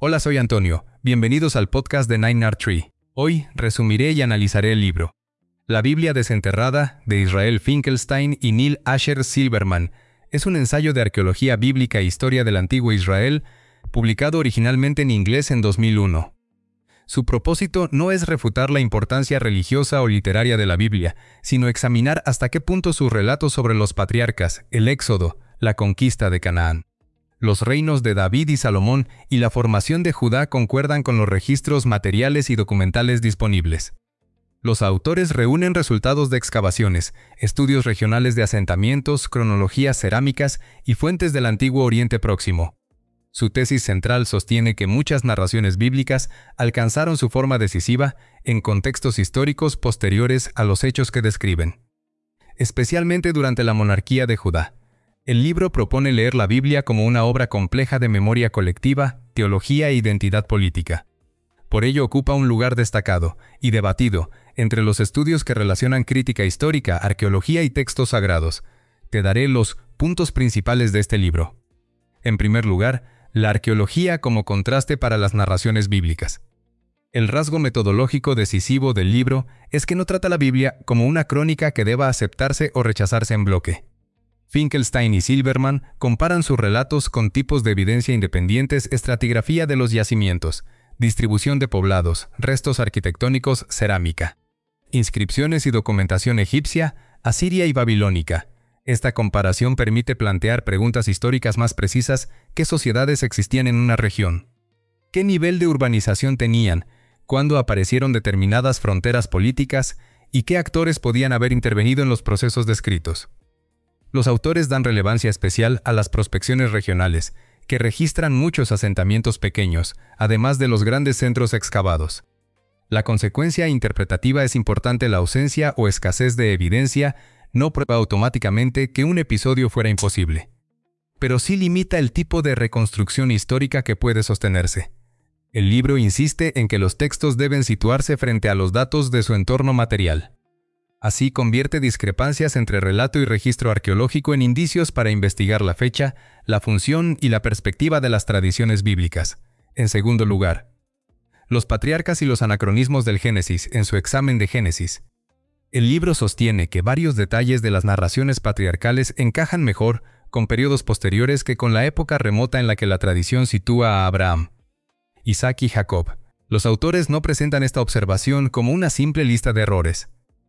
Hola, soy Antonio. Bienvenidos al podcast de 9R Tree. Hoy resumiré y analizaré el libro La Biblia desenterrada, de Israel Finkelstein y Neil Asher Silverman. Es un ensayo de arqueología bíblica e historia del antiguo Israel, publicado originalmente en inglés en 2001. Su propósito no es refutar la importancia religiosa o literaria de la Biblia, sino examinar hasta qué punto sus relatos sobre los patriarcas, el Éxodo, la conquista de Canaán, los reinos de David y Salomón y la formación de Judá concuerdan con los registros materiales y documentales disponibles. Los autores reúnen resultados de excavaciones, estudios regionales de asentamientos, cronologías cerámicas y fuentes del Antiguo Oriente Próximo. Su tesis central sostiene que muchas narraciones bíblicas alcanzaron su forma decisiva en contextos históricos posteriores a los hechos que describen, especialmente durante la monarquía de Judá. El libro propone leer la Biblia como una obra compleja de memoria colectiva, teología e identidad política. Por ello ocupa un lugar destacado y debatido entre los estudios que relacionan crítica histórica, arqueología y textos sagrados. Te daré los puntos principales de este libro. En primer lugar, la arqueología como contraste para las narraciones bíblicas. El rasgo metodológico decisivo del libro es que no trata la Biblia como una crónica que deba aceptarse o rechazarse en bloque. Finkelstein y Silverman comparan sus relatos con tipos de evidencia independientes, estratigrafía de los yacimientos, distribución de poblados, restos arquitectónicos, cerámica, inscripciones y documentación egipcia, asiria y babilónica. Esta comparación permite plantear preguntas históricas más precisas: ¿qué sociedades existían en una región? ¿Qué nivel de urbanización tenían? ¿Cuándo aparecieron determinadas fronteras políticas? ¿Y qué actores podían haber intervenido en los procesos descritos? Los autores dan relevancia especial a las prospecciones regionales, que registran muchos asentamientos pequeños, además de los grandes centros excavados. La consecuencia interpretativa es importante: la ausencia o escasez de evidencia no prueba automáticamente que un episodio fuera imposible, pero sí limita el tipo de reconstrucción histórica que puede sostenerse. El libro insiste en que los textos deben situarse frente a los datos de su entorno material. Así convierte discrepancias entre relato y registro arqueológico en indicios para investigar la fecha, la función y la perspectiva de las tradiciones bíblicas. En segundo lugar, los patriarcas y los anacronismos del Génesis en su examen de Génesis. El libro sostiene que varios detalles de las narraciones patriarcales encajan mejor con periodos posteriores que con la época remota en la que la tradición sitúa a Abraham, Isaac y Jacob. Los autores no presentan esta observación como una simple lista de errores,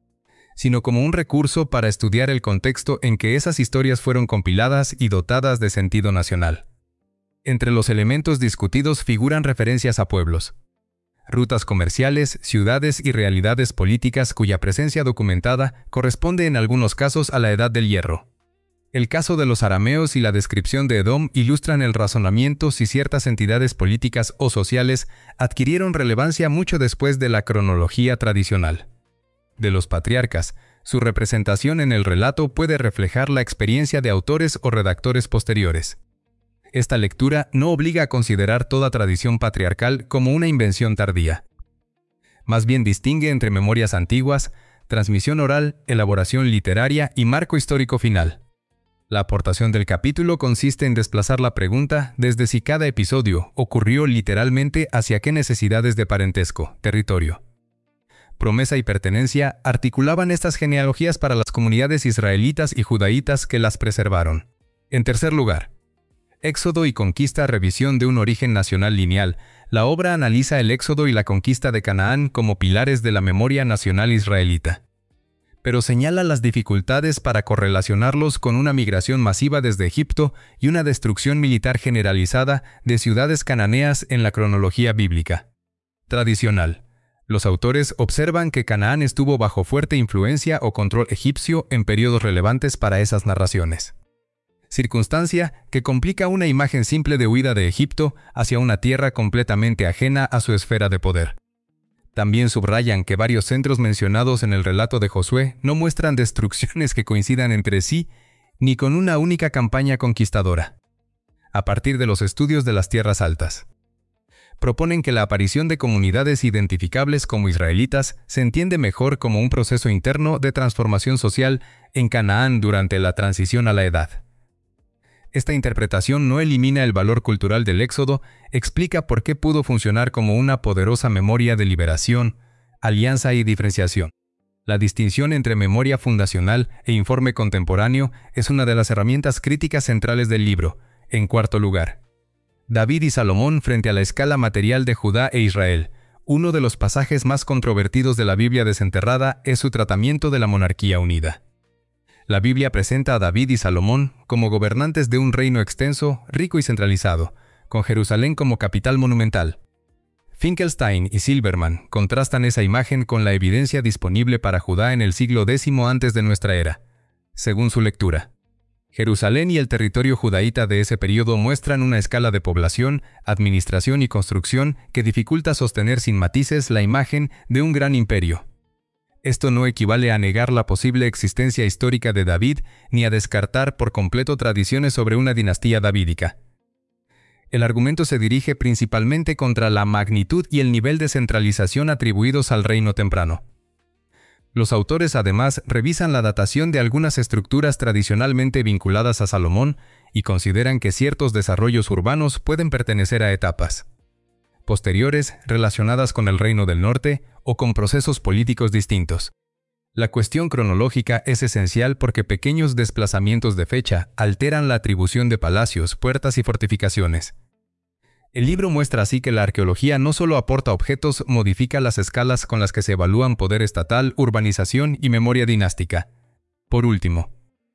sino como un recurso para estudiar el contexto en que esas historias fueron compiladas y dotadas de sentido nacional. Entre los elementos discutidos figuran referencias a pueblos, rutas comerciales, ciudades y realidades políticas cuya presencia documentada corresponde en algunos casos a la Edad del Hierro. El caso de los arameos y la descripción de Edom ilustran el razonamiento si ciertas entidades políticas o sociales adquirieron relevancia mucho después de la cronología tradicional. De los patriarcas, su representación en el relato puede reflejar la experiencia de autores o redactores posteriores. Esta lectura no obliga a considerar toda tradición patriarcal como una invención tardía. Más bien distingue entre memorias antiguas, transmisión oral, elaboración literaria y marco histórico final. La aportación del capítulo consiste en desplazar la pregunta desde si cada episodio ocurrió literalmente hacia qué necesidades de parentesco, territorio, promesa y pertenencia articulaban estas genealogías para las comunidades israelitas y judaítas que las preservaron. En tercer lugar, Éxodo y conquista, revisión de un origen nacional lineal. La obra analiza el éxodo y la conquista de Canaán como pilares de la memoria nacional israelita, pero señala las dificultades para correlacionarlos con una migración masiva desde Egipto y una destrucción militar generalizada de ciudades cananeas en la cronología bíblica tradicional. Los autores observan que Canaán estuvo bajo fuerte influencia o control egipcio en periodos relevantes para esas narraciones, circunstancia que complica una imagen simple de huida de Egipto hacia una tierra completamente ajena a su esfera de poder. También subrayan que varios centros mencionados en el relato de Josué no muestran destrucciones que coincidan entre sí ni con una única campaña conquistadora. A partir de los estudios de las tierras altas, proponen que la aparición de comunidades identificables como israelitas se entiende mejor como un proceso interno de transformación social en Canaán durante la transición a la edad Esta interpretación no elimina el valor cultural del Éxodo, explica por qué pudo funcionar como una poderosa memoria de liberación, alianza y diferenciación. La distinción entre memoria fundacional e informe contemporáneo es una de las herramientas críticas centrales del libro. En cuarto lugar, David y Salomón frente a la escala material de Judá e Israel. Uno de los pasajes más controvertidos de la Biblia desenterrada es su tratamiento de la monarquía unida. La Biblia presenta a David y Salomón como gobernantes de un reino extenso, rico y centralizado, con Jerusalén como capital monumental. Finkelstein y Silberman contrastan esa imagen con la evidencia disponible para Judá en el siglo X antes de nuestra era. Según su lectura, Jerusalén y el territorio judaíta de ese periodo muestran una escala de población, administración y construcción que dificulta sostener sin matices la imagen de un gran imperio. Esto no equivale a negar la posible existencia histórica de David ni a descartar por completo tradiciones sobre una dinastía davídica. El argumento se dirige principalmente contra la magnitud y el nivel de centralización atribuidos al reino temprano. Los autores además revisan la datación de algunas estructuras tradicionalmente vinculadas a Salomón y consideran que ciertos desarrollos urbanos pueden pertenecer a etapas posteriores relacionadas con el Reino del Norte o con procesos políticos distintos. La cuestión cronológica es esencial porque pequeños desplazamientos de fecha alteran la atribución de palacios, puertas y fortificaciones. El libro muestra así que la arqueología no solo aporta objetos, modifica las escalas con las que se evalúan poder estatal, urbanización y memoria dinástica. Por último,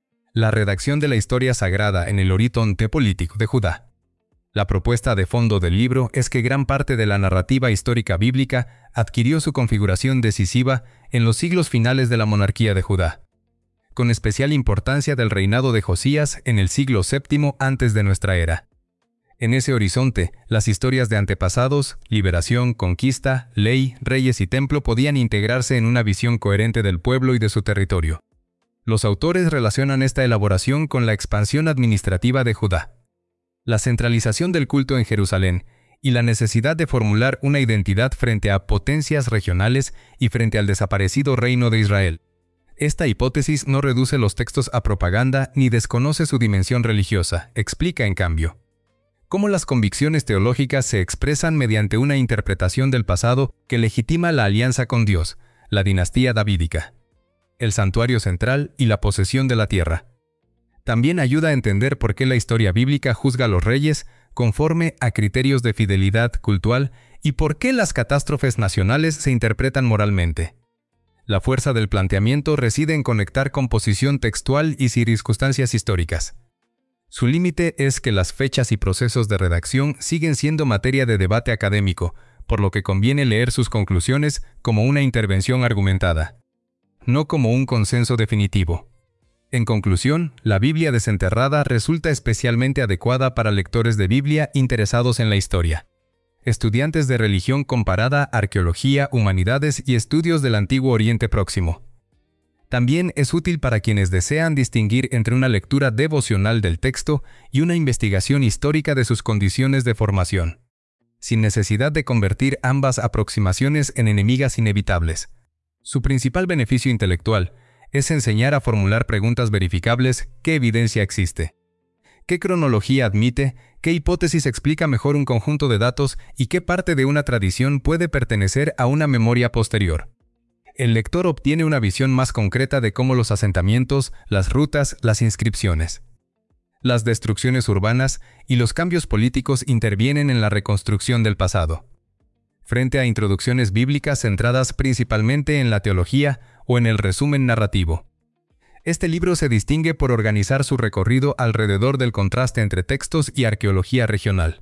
la redacción de la historia sagrada en el horizonte político de Judá. La propuesta de fondo del libro es que gran parte de la narrativa histórica bíblica adquirió su configuración decisiva en los siglos finales de la monarquía de Judá, con especial importancia del reinado de Josías en el siglo VII antes de nuestra era. En ese horizonte, las historias de antepasados, liberación, conquista, ley, reyes y templo podían integrarse en una visión coherente del pueblo y de su territorio. Los autores relacionan esta elaboración con la expansión administrativa de Judá, la centralización del culto en Jerusalén y la necesidad de formular una identidad frente a potencias regionales y frente al desaparecido reino de Israel. Esta hipótesis no reduce los textos a propaganda ni desconoce su dimensión religiosa, explica en cambio cómo las convicciones teológicas se expresan mediante una interpretación del pasado que legitima la alianza con Dios, la dinastía davídica, el santuario central y la posesión de la tierra. También ayuda a entender por qué la historia bíblica juzga a los reyes conforme a criterios de fidelidad cultural y por qué las catástrofes nacionales se interpretan moralmente. La fuerza del planteamiento reside en conectar composición textual y circunstancias históricas. Su límite es que las fechas y procesos de redacción siguen siendo materia de debate académico, por lo que conviene leer sus conclusiones como una intervención argumentada, no como un consenso definitivo. En conclusión, la Biblia desenterrada resulta especialmente adecuada para lectores de Biblia interesados en la historia, estudiantes de religión comparada, arqueología, humanidades y estudios del Antiguo Oriente Próximo. También es útil para quienes desean distinguir entre una lectura devocional del texto y una investigación histórica de sus condiciones de formación, sin necesidad de convertir ambas aproximaciones en enemigas inevitables. Su principal beneficio intelectual es enseñar a formular preguntas verificables: ¿qué evidencia existe? ¿Qué cronología admite? ¿Qué hipótesis explica mejor un conjunto de datos? ¿Y qué parte de una tradición puede pertenecer a una memoria posterior? El lector obtiene una visión más concreta de cómo los asentamientos, las rutas, las inscripciones, las destrucciones urbanas y los cambios políticos intervienen en la reconstrucción del pasado, frente a introducciones bíblicas centradas principalmente en la teología o en el resumen narrativo. Este libro se distingue por organizar su recorrido alrededor del contraste entre textos y arqueología regional.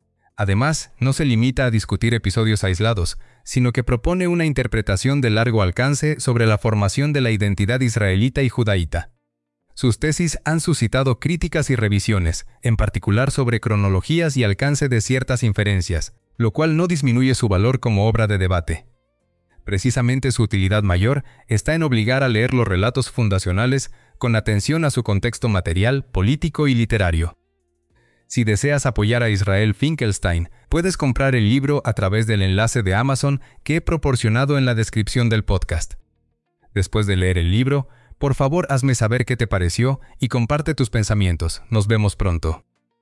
Además, no se limita a discutir episodios aislados, sino que propone una interpretación de largo alcance sobre la formación de la identidad israelita y judaíta. Sus tesis han suscitado críticas y revisiones, en particular sobre cronologías y alcance de ciertas inferencias, lo cual no disminuye su valor como obra de debate. Precisamente su utilidad mayor está en obligar a leer los relatos fundacionales con atención a su contexto material, político y literario. Si deseas apoyar a Israel Finkelstein, puedes comprar el libro a través del enlace de Amazon que he proporcionado en la descripción del podcast. Después de leer el libro, Por favor, hazme saber qué te pareció y comparte tus pensamientos. Nos vemos pronto.